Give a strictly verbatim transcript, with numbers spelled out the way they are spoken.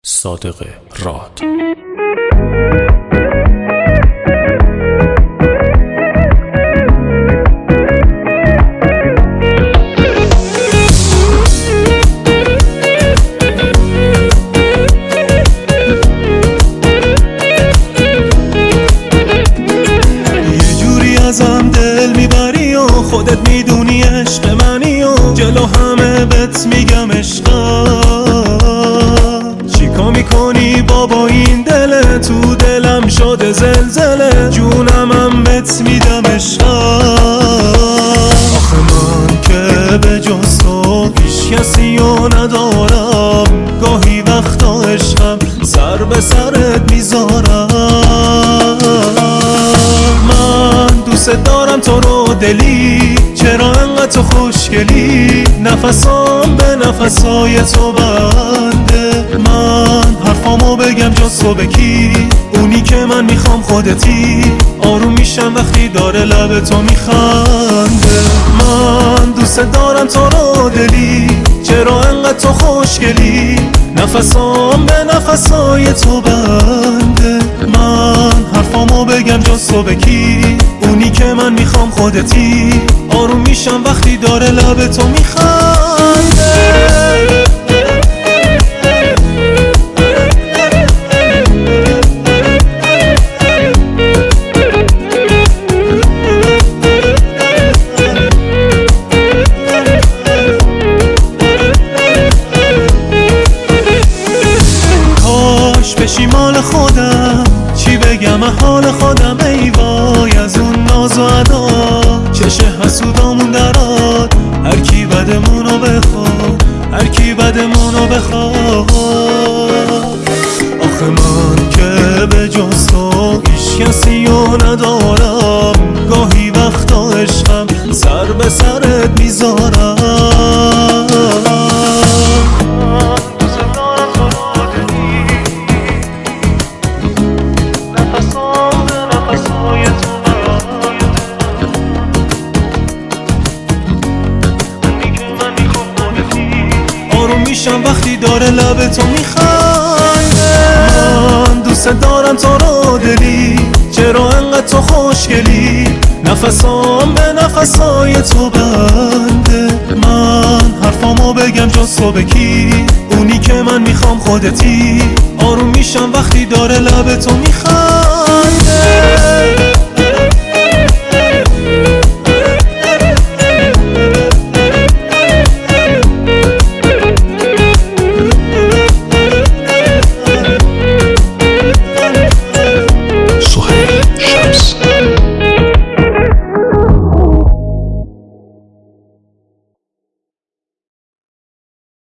صادق راد. ازم دل میبری و خودت میدونی عشق منی و جلو همه بهت میگم عشقم. چیکار میکنی بابا این دل تو دلم شده زلزله، جونمم بهت میدم عشقم. آخه من که به جز تو هیچ کسی رو ندارم، گاهی وقتا عشقم سر به سرت میذارم. دوست دارم تو رو دلی، چرا انقدر تو خوشگلی، نفسام به نفسای تو بنده. من حرفامو بگم جز تو به کی؟ اونی که من میخوام خودتی. آروم میشم وقتی داره لب تو میخنده. من دوست دارم تو رو دلی، چرا انقدر تو خوشگلی، نفسام به نفسای تو بنده. من حرفامو بگم جز تو به کی؟ اونی که من میخوام خودتی. آروم میشم وقتی داره لب تو میخنده. کاش بشی مال خودم، چی بگم حال خودم. ای وای از اون ناز و ادا، چشه حسودامون دراد. هر کی بدمونو بخواد، هر کی بدمونو بخواد. آخه من که به جز تو هیچ کسی رو ندارم، گاهی وقتا عشقم سر به سرت میذارم. میشم وقتی داره لب تو میخنده. من دوست دارم تو رو دلی، چرا انقدر تو خوشگلی، نفسام به نفسای تو بنده. من حرفامو بگم جز تو به کی؟ اونی که من میخوام خودتی. آروم میشم وقتی داره لب تو میخنده.